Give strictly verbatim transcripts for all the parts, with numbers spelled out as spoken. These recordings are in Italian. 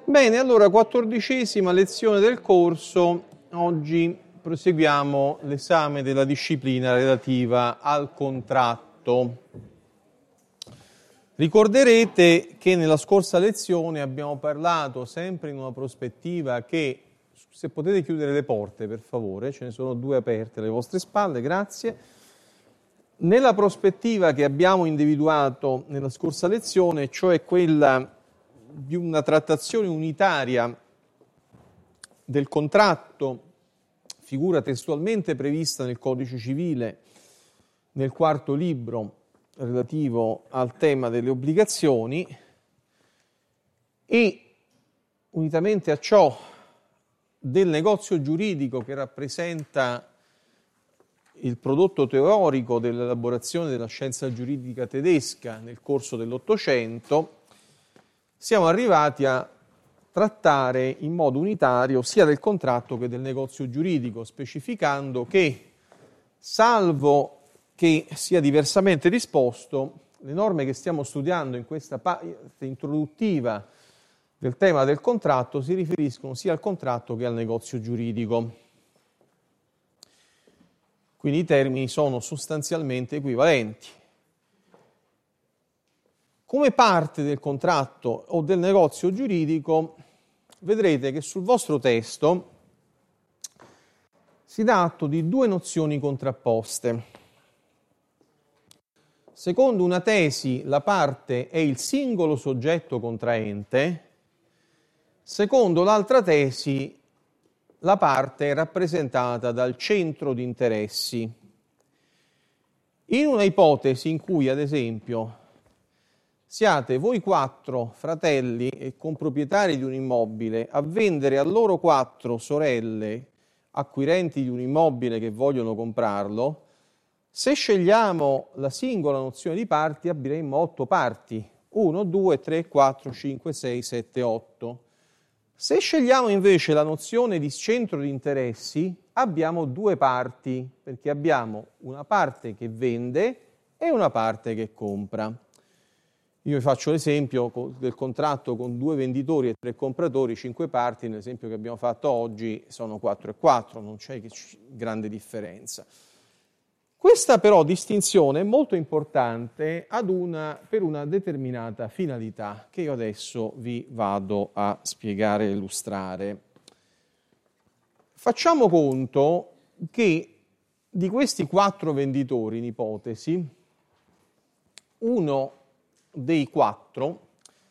Bene, allora, quattordicesima lezione del corso. Oggi proseguiamo l'esame della disciplina relativa al contratto. Ricorderete che nella scorsa lezione abbiamo parlato sempre in una prospettiva che, se potete chiudere le porte per favore, ce ne sono due aperte alle vostre spalle, grazie. Nella prospettiva che abbiamo individuato nella scorsa lezione, cioè quella di una trattazione unitaria del contratto, figura testualmente prevista nel Codice Civile, nel quarto libro relativo al tema delle obbligazioni, e unitamente a ciò del negozio giuridico che rappresenta il prodotto teorico dell'elaborazione della scienza giuridica tedesca nel corso dell'Ottocento, siamo arrivati a trattare in modo unitario sia del contratto che del negozio giuridico, specificando che, salvo che sia diversamente disposto, le norme che stiamo studiando in questa parte introduttiva del tema del contratto si riferiscono sia al contratto che al negozio giuridico. Quindi i termini sono sostanzialmente equivalenti. Come parte del contratto o del negozio giuridico, vedrete che sul vostro testo si dà atto di due nozioni contrapposte. Secondo una tesi, la parte è il singolo soggetto contraente, secondo l'altra tesi, la parte è rappresentata dal centro di interessi. In una ipotesi in cui, ad esempio, siate voi quattro fratelli e comproprietari di un immobile a vendere a loro quattro sorelle acquirenti di un immobile che vogliono comprarlo, se scegliamo la singola nozione di parti avremo otto parti, uno, due, tre, quattro, cinque, sei, sette, otto. Se scegliamo invece la nozione di centro di interessi, abbiamo due parti, perché abbiamo una parte che vende e una parte che compra. Io vi faccio l'esempio del contratto con due venditori e tre compratori, cinque parti, nell'esempio che abbiamo fatto oggi sono quattro e quattro, non c'è grande differenza. Questa però distinzione è molto importante ad una, per una determinata finalità che io adesso vi vado a spiegare e illustrare. Facciamo conto che di questi quattro venditori in ipotesi, uno dei quattro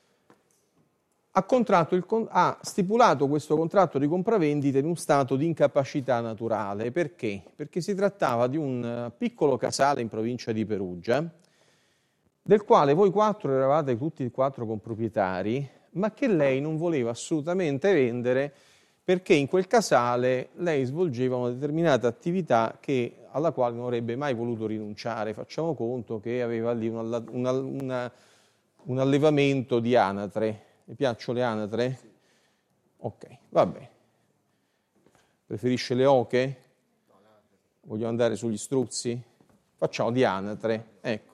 ha, contratto il, ha stipulato questo contratto di compravendita in un stato di incapacità naturale. Perché? Perché si trattava di un piccolo casale in provincia di Perugia, del quale voi quattro eravate tutti e quattro comproprietari, ma che lei non voleva assolutamente vendere perché in quel casale lei svolgeva una determinata attività che, alla quale non avrebbe mai voluto rinunciare. Facciamo conto che aveva lì una, una, una, un allevamento di anatre. Mi piacciono le anatre? Ok, va bene. Preferisce le oche? Voglio andare sugli struzzi? Facciamo di anatre, ecco.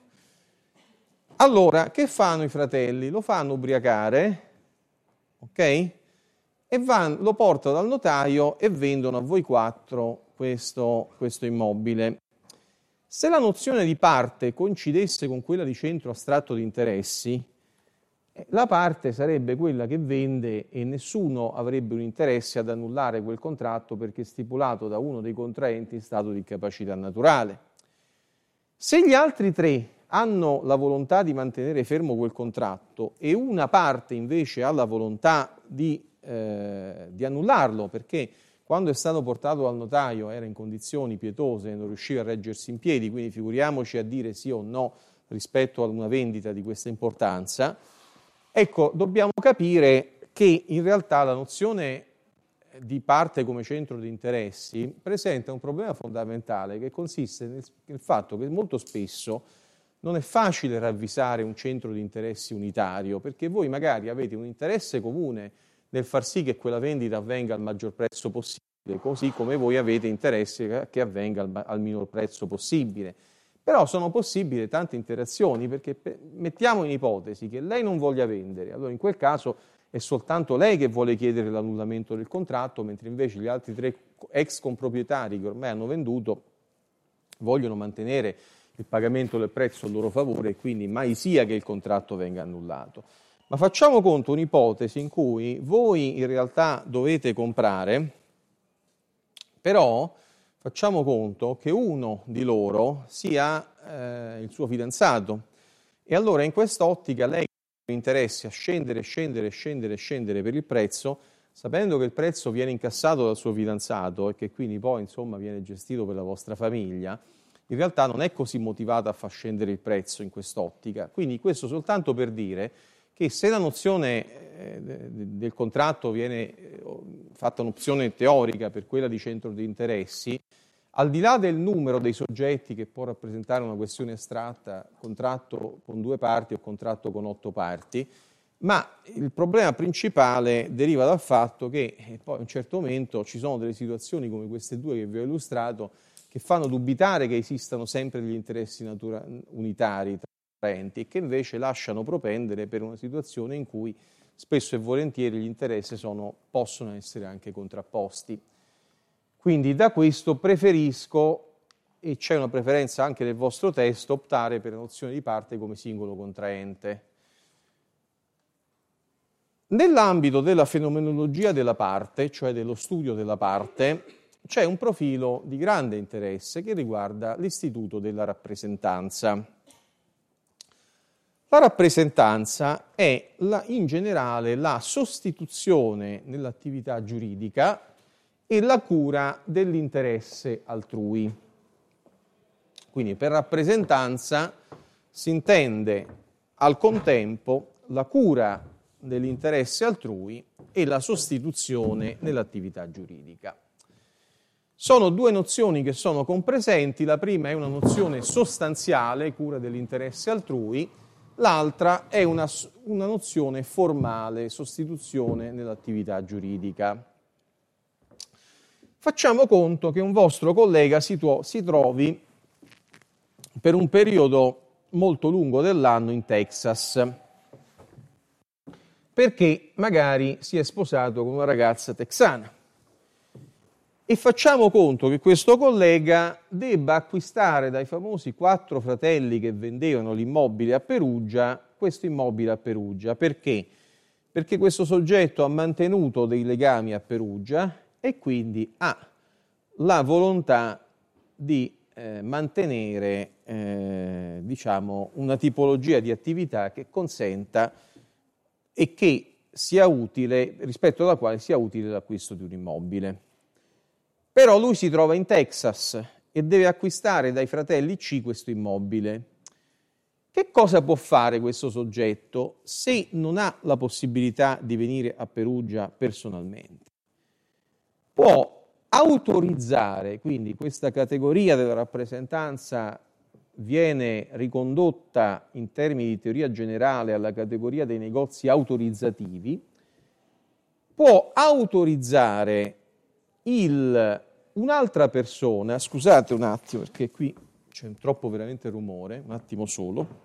Allora, che fanno i fratelli? Lo fanno ubriacare, ok? E van, lo portano dal notaio e vendono a voi quattro questo, questo immobile. Se la nozione di parte coincidesse con quella di centro astratto di interessi, la parte sarebbe quella che vende e nessuno avrebbe un interesse ad annullare quel contratto perché è stipulato da uno dei contraenti in stato di incapacità naturale. Se gli altri tre hanno la volontà di mantenere fermo quel contratto e una parte invece ha la volontà di, eh, di annullarlo perché quando è stato portato dal notaio era in condizioni pietose e non riusciva a reggersi in piedi, quindi figuriamoci a dire sì o no rispetto ad una vendita di questa importanza, ecco, dobbiamo capire che in realtà la nozione di parte come centro di interessi presenta un problema fondamentale che consiste nel, nel fatto che molto spesso non è facile ravvisare un centro di interessi unitario, perché voi magari avete un interesse comune nel far sì che quella vendita avvenga al maggior prezzo possibile, così come voi avete interesse che avvenga al, al minor prezzo possibile. Però sono possibili tante interazioni, perché mettiamo in ipotesi che lei non voglia vendere, allora in quel caso è soltanto lei che vuole chiedere l'annullamento del contratto, mentre invece gli altri tre ex comproprietari che ormai hanno venduto vogliono mantenere il pagamento del prezzo a loro favore e quindi mai sia che il contratto venga annullato. Ma facciamo conto un'ipotesi in cui voi in realtà dovete comprare, però facciamo conto che uno di loro sia eh, il suo fidanzato e allora in quest'ottica lei ha interesse a scendere, scendere, scendere, scendere per il prezzo, sapendo che il prezzo viene incassato dal suo fidanzato e che quindi poi insomma viene gestito per la vostra famiglia, in realtà non è così motivata a far scendere il prezzo in quest'ottica. Quindi questo soltanto per dire che se la nozione eh, del contratto viene eh, fatta un'opzione teorica per quella di centro di interessi, al di là del numero dei soggetti che può rappresentare una questione astratta, contratto con due parti o contratto con otto parti, ma il problema principale deriva dal fatto che eh, poi a un certo momento ci sono delle situazioni come queste due che vi ho illustrato che fanno dubitare che esistano sempre degli interessi natura- unitari tra enti e che invece lasciano propendere per una situazione in cui spesso e volentieri gli interessi sono, possono essere anche contrapposti. Quindi da questo preferisco, e c'è una preferenza anche nel vostro testo, optare per la nozione di parte come singolo contraente. Nell'ambito della fenomenologia della parte, cioè dello studio della parte, c'è un profilo di grande interesse che riguarda l'istituto della rappresentanza. La rappresentanza è la, in generale la sostituzione nell'attività giuridica e la cura dell'interesse altrui. Quindi per rappresentanza si intende al contempo la cura dell'interesse altrui e la sostituzione nell'attività giuridica. Sono due nozioni che sono compresenti, la prima è una nozione sostanziale, cura dell'interesse altrui, l'altra è una, una nozione formale, sostituzione nell'attività giuridica. Facciamo conto che un vostro collega si, tuo, si trovi per un periodo molto lungo dell'anno in Texas, perché magari si è sposato con una ragazza texana. E facciamo conto che questo collega debba acquistare dai famosi quattro fratelli che vendevano l'immobile a Perugia, questo immobile a Perugia. Perché? Perché questo soggetto ha mantenuto dei legami a Perugia e quindi ha la volontà di eh, mantenere eh, diciamo, una tipologia di attività che consenta e che sia utile, rispetto alla quale sia utile l'acquisto di un immobile. Però lui si trova in Texas e deve acquistare dai fratelli C questo immobile. Che cosa può fare questo soggetto se non ha la possibilità di venire a Perugia personalmente? Può autorizzare, quindi questa categoria della rappresentanza viene ricondotta in termini di teoria generale alla categoria dei negozi autorizzativi, può autorizzare il un'altra persona, scusate un attimo perché qui c'è troppo veramente rumore, un attimo solo.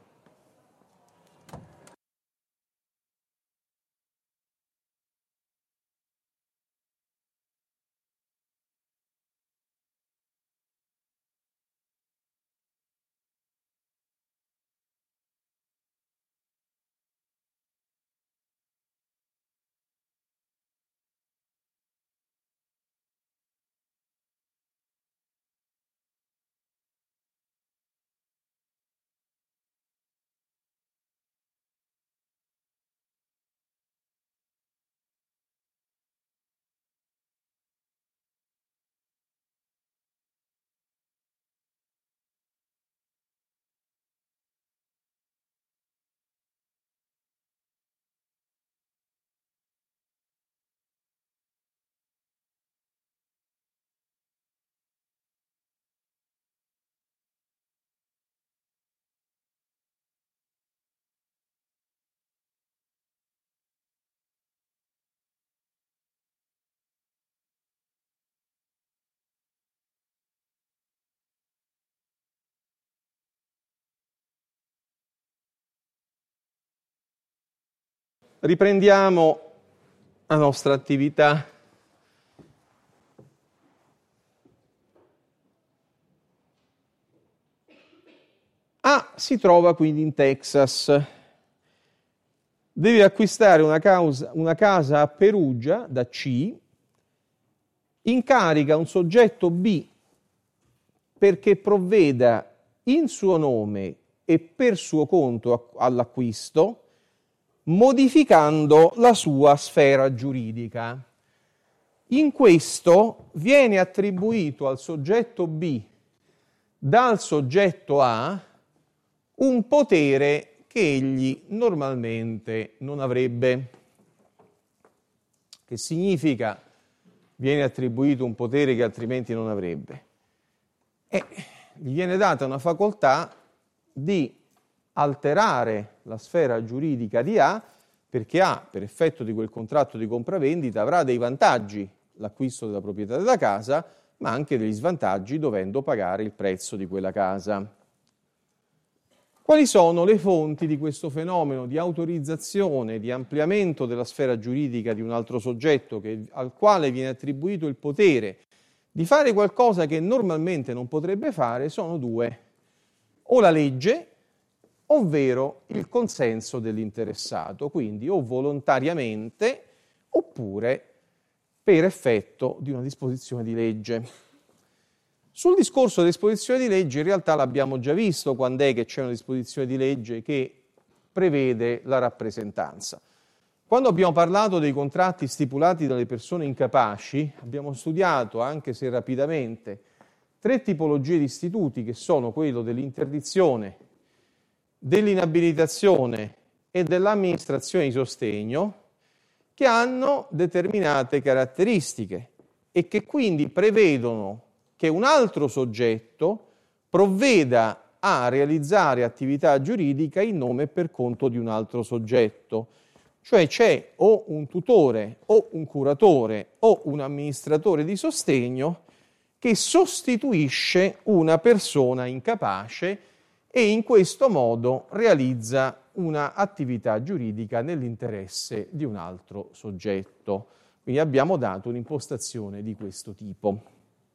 Riprendiamo la nostra attività. A si trova quindi in Texas, deve acquistare una, causa, una casa a Perugia da C, incarica un soggetto B perché provveda in suo nome e per suo conto all'acquisto, modificando la sua sfera giuridica. In questo viene attribuito al soggetto B dal soggetto A un potere che egli normalmente non avrebbe. Che significa viene attribuito un potere che altrimenti non avrebbe? E gli viene data una facoltà di alterare la sfera giuridica di A, perché A, per effetto di quel contratto di compravendita, avrà dei vantaggi, l'acquisto della proprietà della casa, ma anche degli svantaggi dovendo pagare il prezzo di quella casa. Quali sono le fonti di questo fenomeno di autorizzazione, di ampliamento della sfera giuridica di un altro soggetto che, al quale viene attribuito il potere di fare qualcosa che normalmente non potrebbe fare? Sono due: o la legge, ovvero il consenso dell'interessato, quindi o volontariamente oppure per effetto di una disposizione di legge. Sul discorso delle disposizioni di legge in realtà l'abbiamo già visto quando è che c'è una disposizione di legge che prevede la rappresentanza. Quando abbiamo parlato dei contratti stipulati dalle persone incapaci, abbiamo studiato, anche se rapidamente, tre tipologie di istituti che sono quello dell'interdizione, dell'inabilitazione e dell'amministrazione di sostegno, che hanno determinate caratteristiche e che quindi prevedono che un altro soggetto provveda a realizzare attività giuridica in nome e per conto di un altro soggetto. Cioè c'è o un tutore o un curatore o un amministratore di sostegno che sostituisce una persona incapace e in questo modo realizza una attività giuridica nell'interesse di un altro soggetto. Quindi abbiamo dato un'impostazione di questo tipo.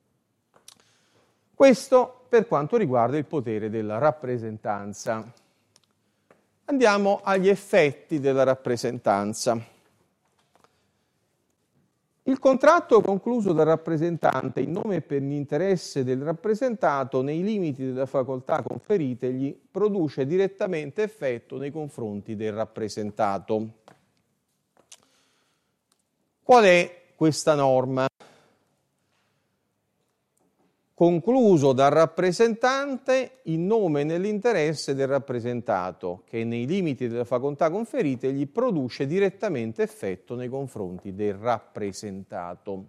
Questo per quanto riguarda il potere della rappresentanza. Andiamo agli effetti della rappresentanza. Il contratto concluso dal rappresentante in nome e per l'interesse del rappresentato nei limiti della facoltà conferitegli produce direttamente effetto nei confronti del rappresentato. Qual è questa norma? Concluso dal rappresentante in nome e nell'interesse del rappresentato, che nei limiti della facoltà conferite gli produce direttamente effetto nei confronti del rappresentato.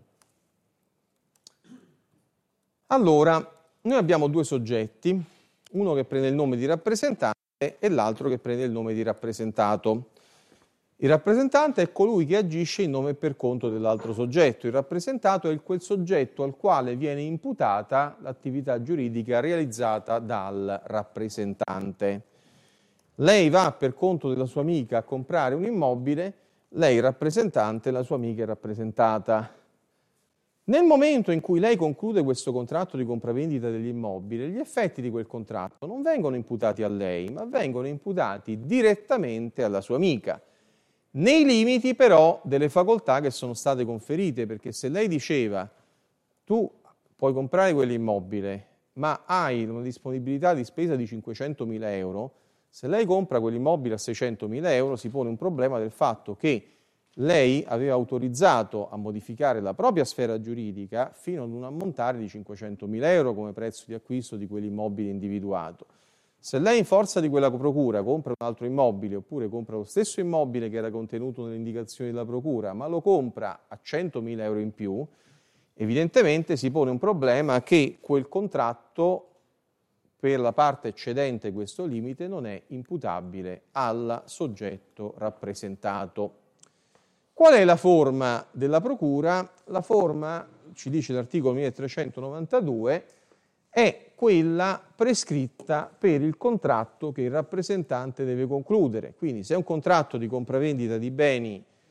Allora, noi abbiamo due soggetti, uno che prende il nome di rappresentante e l'altro che prende il nome di rappresentato. Il rappresentante è colui che agisce in nome e per conto dell'altro soggetto. Il rappresentato è quel soggetto al quale viene imputata l'attività giuridica realizzata dal rappresentante. Lei va per conto della sua amica a comprare un immobile, lei rappresentante, la sua amica è rappresentata. Nel momento in cui lei conclude questo contratto di compravendita degli immobili, gli effetti di quel contratto non vengono imputati a lei, ma vengono imputati direttamente alla sua amica. Nei limiti però delle facoltà che sono state conferite, perché se lei diceva tu puoi comprare quell'immobile ma hai una disponibilità di spesa di cinquecentomila euro, se lei compra quell'immobile a seicentomila euro si pone un problema del fatto che lei aveva autorizzato a modificare la propria sfera giuridica fino ad un ammontare di cinquecentomila euro come prezzo di acquisto di quell'immobile individuato. Se lei in forza di quella procura compra un altro immobile oppure compra lo stesso immobile che era contenuto nelle indicazioni della procura, ma lo compra a centomila euro in più, evidentemente si pone un problema che quel contratto per la parte eccedente questo limite non è imputabile al soggetto rappresentato. Qual è la forma della procura? La forma, ci dice l'articolo milletrecentonovantadue, è quella prescritta per il contratto che il rappresentante deve concludere. Quindi se è un contratto di compravendita di beni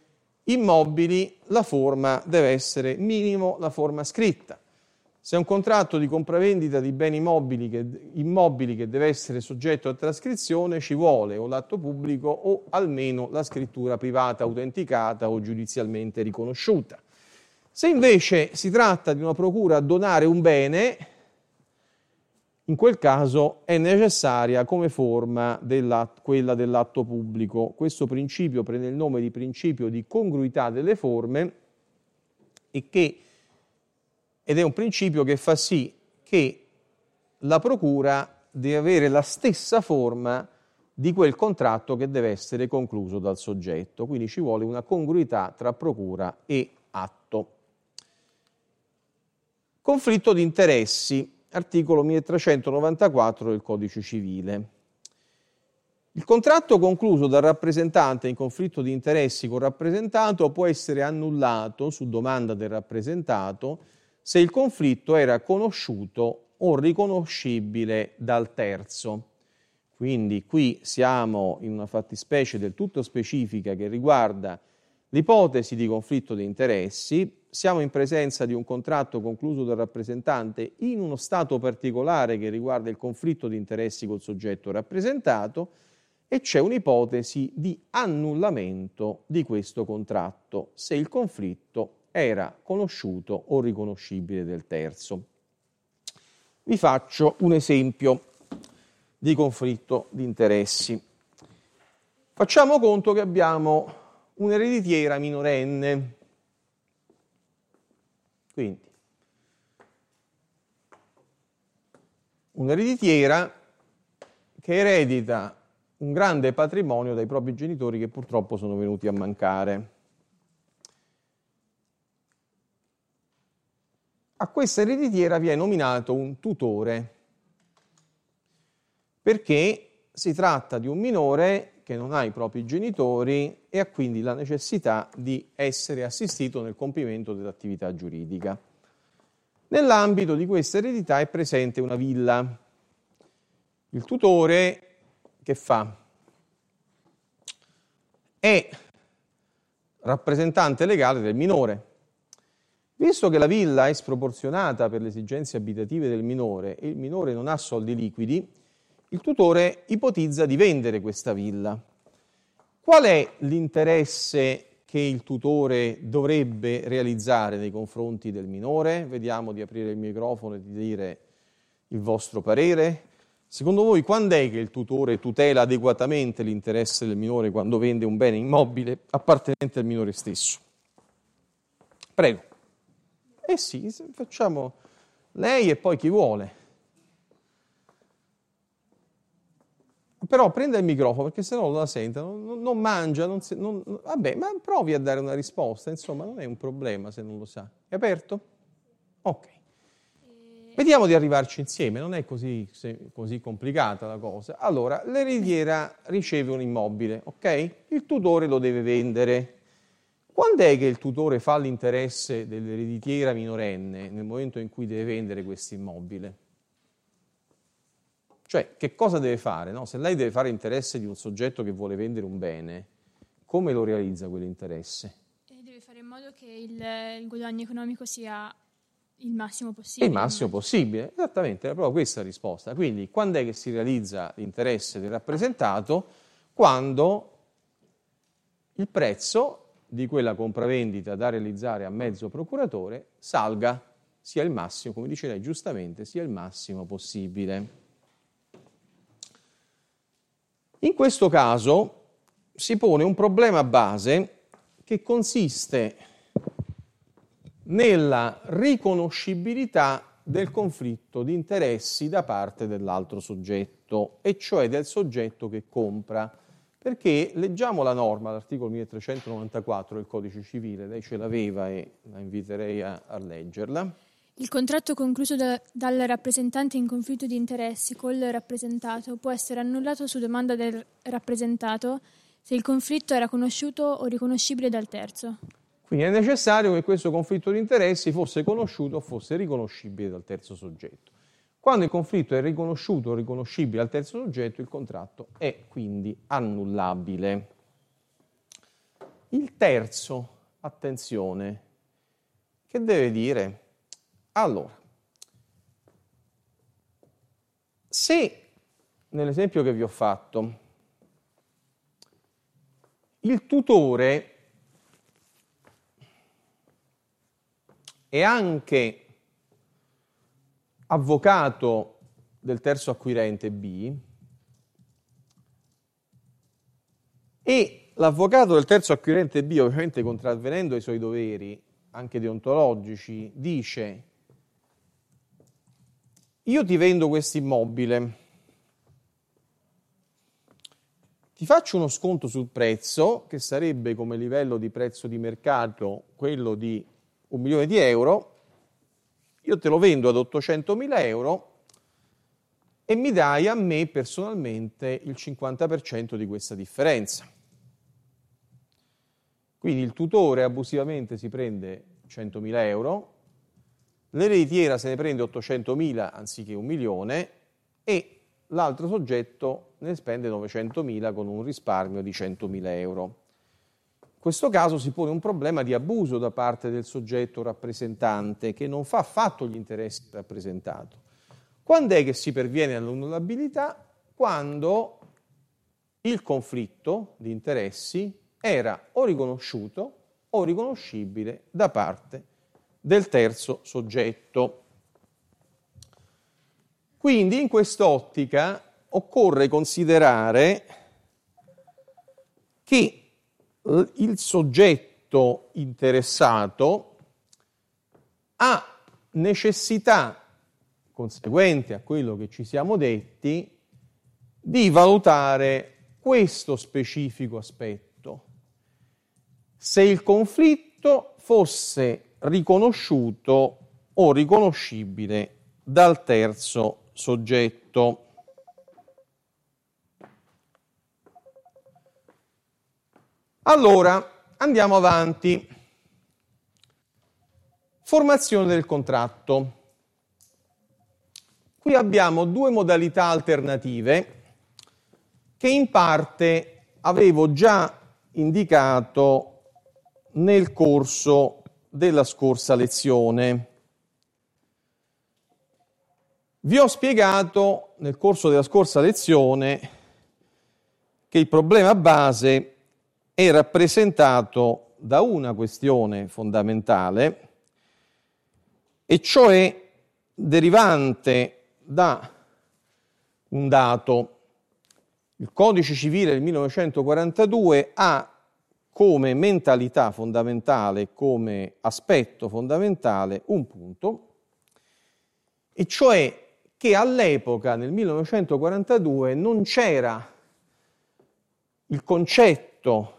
immobili la forma deve essere minimo la forma scritta. Se è un contratto di compravendita di beni immobili che, immobili che deve essere soggetto a trascrizione, ci vuole o l'atto pubblico o almeno la scrittura privata autenticata o giudizialmente riconosciuta. Se invece si tratta di una procura a donare un bene, in quel caso è necessaria come forma dell'atto, quella dell'atto pubblico. Questo principio prende il nome di principio di congruità delle forme e che ed è un principio che fa sì che la procura deve avere la stessa forma di quel contratto che deve essere concluso dal soggetto, quindi ci vuole una congruità tra procura e atto. Conflitto di interessi, articolo milletrecentonovantaquattro del Codice Civile. Il contratto concluso dal rappresentante in conflitto di interessi col rappresentato può essere annullato su domanda del rappresentato se il conflitto era conosciuto o riconoscibile dal terzo. Quindi qui siamo in una fattispecie del tutto specifica che riguarda l'ipotesi di conflitto di interessi, siamo in presenza di un contratto concluso dal rappresentante in uno stato particolare che riguarda il conflitto di interessi col soggetto rappresentato e c'è un'ipotesi di annullamento di questo contratto se il conflitto era conosciuto o riconoscibile del terzo. Vi faccio un esempio di conflitto di interessi. Facciamo conto che abbiamo un'ereditiera minorenne. Quindi, un'ereditiera che eredita un grande patrimonio dai propri genitori che purtroppo sono venuti a mancare. A questa ereditiera viene nominato un tutore, perché si tratta di un minore che non ha i propri genitori e ha quindi la necessità di essere assistito nel compimento dell'attività giuridica. Nell'ambito di questa eredità è presente una villa. Il tutore che fa? È rappresentante legale del minore. Visto che la villa è sproporzionata per le esigenze abitative del minore e il minore non ha soldi liquidi, il tutore ipotizza di vendere questa villa. Qual è l'interesse che il tutore dovrebbe realizzare nei confronti del minore? Vediamo di aprire il microfono e di dire il vostro parere. Secondo voi, quando è che il tutore tutela adeguatamente l'interesse del minore quando vende un bene immobile appartenente al minore stesso? Prego. Eh sì, facciamo lei e poi chi vuole. Però prenda il microfono perché sennò non la sente, non, non mangia, non si, non, vabbè, ma provi a dare una risposta, insomma, non è un problema se non lo sa. È aperto? Ok. Vediamo di arrivarci insieme, non è così, così complicata la cosa. Allora, l'ereditiera riceve un immobile, ok? Il tutore lo deve vendere. Quando è che il tutore fa l'interesse dell'ereditiera minorenne nel momento in cui deve vendere questo immobile? Cioè, che cosa deve fare? No? Se lei deve fare interesse di un soggetto che vuole vendere un bene, come lo realizza quell'interesse? E deve fare in modo che il, il guadagno economico sia il massimo possibile. Il massimo possibile, esattamente, era proprio questa la risposta. Quindi, quando è che si realizza l'interesse del rappresentato? Quando il prezzo di quella compravendita da realizzare a mezzo procuratore salga, sia il massimo, come dice lei giustamente, sia il massimo possibile. In questo caso si pone un problema base che consiste nella riconoscibilità del conflitto di interessi da parte dell'altro soggetto, e cioè del soggetto che compra. Perché leggiamo la norma, l'articolo milletrecentonovantaquattro del Codice Civile, lei ce l'aveva e la inviterei a, a leggerla. Il contratto concluso da, dal rappresentante in conflitto di interessi col rappresentato può essere annullato su domanda del rappresentato se il conflitto era conosciuto o riconoscibile dal terzo. Quindi è necessario che questo conflitto di interessi fosse conosciuto o fosse riconoscibile dal terzo soggetto. Quando il conflitto è riconosciuto o riconoscibile al terzo soggetto, il contratto è quindi annullabile. Il terzo attenzione, che deve dire? Allora, se nell'esempio che vi ho fatto il tutore è anche avvocato del terzo acquirente B e l'avvocato del terzo acquirente B, ovviamente contravvenendo ai suoi doveri anche deontologici, dice: io ti vendo questo immobile, ti faccio uno sconto sul prezzo, che sarebbe come livello di prezzo di mercato quello di un milione di euro, io te lo vendo ad ottocentomila euro e mi dai a me personalmente il cinquanta per cento di questa differenza. Quindi il tutore abusivamente si prende centomila euro, l'ereditiera se ne prende ottocentomila anziché un milione e l'altro soggetto ne spende novecentomila con un risparmio di centomila euro. In questo caso si pone un problema di abuso da parte del soggetto rappresentante che non fa affatto gli interessi del rappresentato. Quando è che si perviene all'annullabilità? Quando il conflitto di interessi era o riconosciuto o riconoscibile da parte del terzo soggetto. Quindi in quest'ottica occorre considerare che il soggetto interessato ha necessità, conseguente a quello che ci siamo detti, di valutare questo specifico aspetto. Se il conflitto fosse riconosciuto o riconoscibile dal terzo soggetto. Allora, andiamo avanti. Formazione del contratto. Qui abbiamo due modalità alternative che in parte avevo già indicato nel corso della scorsa lezione. Vi ho spiegato nel corso della scorsa lezione che il problema base è rappresentato da una questione fondamentale, e cioè derivante da un dato. Il Codice Civile del millenovecentoquarantadue ha come mentalità fondamentale, come aspetto fondamentale, un punto, e cioè che all'epoca, nel millenovecentoquarantadue, non c'era il concetto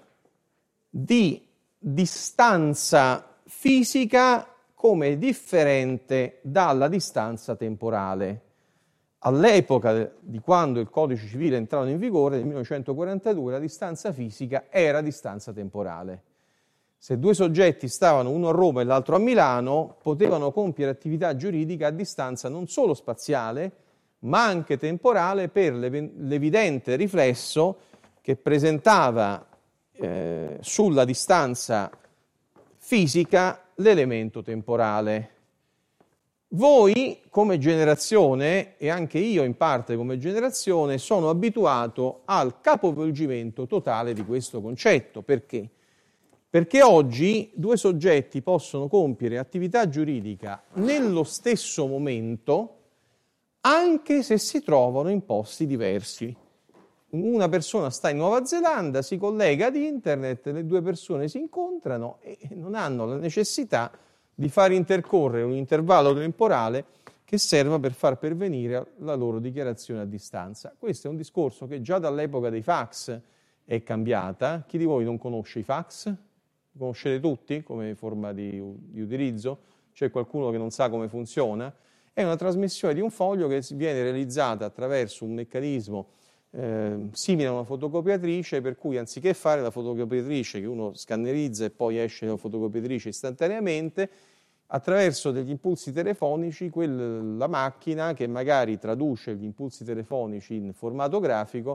di distanza fisica come differente dalla distanza temporale. All'epoca di quando il Codice Civile è entrato in vigore, nel millenovecentoquarantadue, la distanza fisica era distanza temporale. Se due soggetti stavano uno a Roma e l'altro a Milano, potevano compiere attività giuridica a distanza non solo spaziale, ma anche temporale, per l'evidente riflesso che presentava eh, sulla distanza fisica l'elemento temporale. Voi come generazione, e anche io in parte come generazione, sono abituato al capovolgimento totale di questo concetto. Perché? Perché oggi due soggetti possono compiere attività giuridica nello stesso momento, anche se si trovano in posti diversi. Una persona sta in Nuova Zelanda, si collega ad internet, le due persone si incontrano e non hanno la necessità di far intercorrere un intervallo temporale che serva per far pervenire la loro dichiarazione a distanza. Questo è un discorso che già dall'epoca dei fax è cambiata. Chi di voi non conosce i fax? Conoscete tutti come forma di, di utilizzo? C'è qualcuno che non sa come funziona? È una trasmissione di un foglio che viene realizzata attraverso un meccanismo eh, simile a una fotocopiatrice, per cui anziché fare la fotocopiatrice che uno scannerizza e poi esce la fotocopiatrice istantaneamente, attraverso degli impulsi telefonici, quel, la macchina che magari traduce gli impulsi telefonici in formato grafico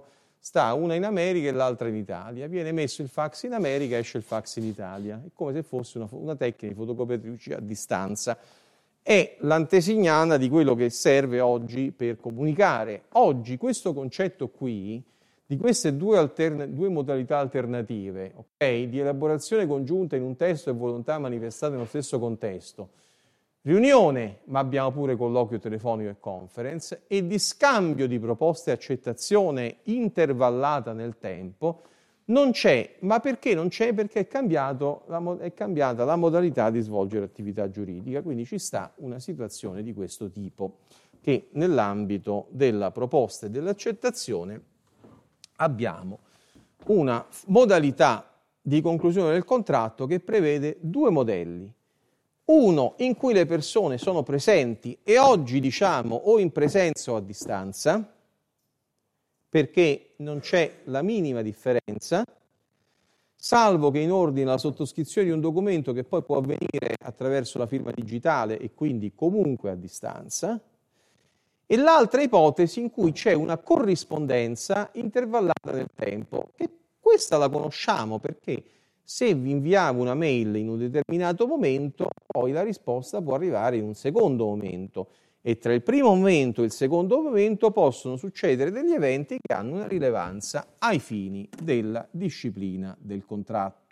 sta una in America e l'altra in Italia, viene messo il fax in America, esce il fax in Italia, è come se fosse una, una tecnica di fotocopiatrice a distanza. È l'antesignana di quello che serve oggi per comunicare. Oggi questo concetto qui, di queste due, alterne, due modalità alternative, okay, di elaborazione congiunta in un testo e volontà manifestate nello stesso contesto, riunione, ma abbiamo pure colloquio telefonico e conference, e di scambio di proposte e accettazione intervallata nel tempo, non c'è. Ma perché non c'è? Perché è, cambiato la, è cambiata la modalità di svolgere attività giuridica, quindi ci sta una situazione di questo tipo, che nell'ambito della proposta e dell'accettazione abbiamo una modalità di conclusione del contratto che prevede due modelli. Uno in cui le persone sono presenti e oggi diciamo o in presenza o a distanza, perché non c'è la minima differenza, salvo che in ordine alla sottoscrizione di un documento che poi può avvenire attraverso la firma digitale e quindi comunque a distanza, e l'altra ipotesi in cui c'è una corrispondenza intervallata nel tempo, che questa la conosciamo perché se vi inviavo una mail in un determinato momento, poi la risposta può arrivare in un secondo momento e tra il primo momento e il secondo momento possono succedere degli eventi che hanno una rilevanza ai fini della disciplina del contratto.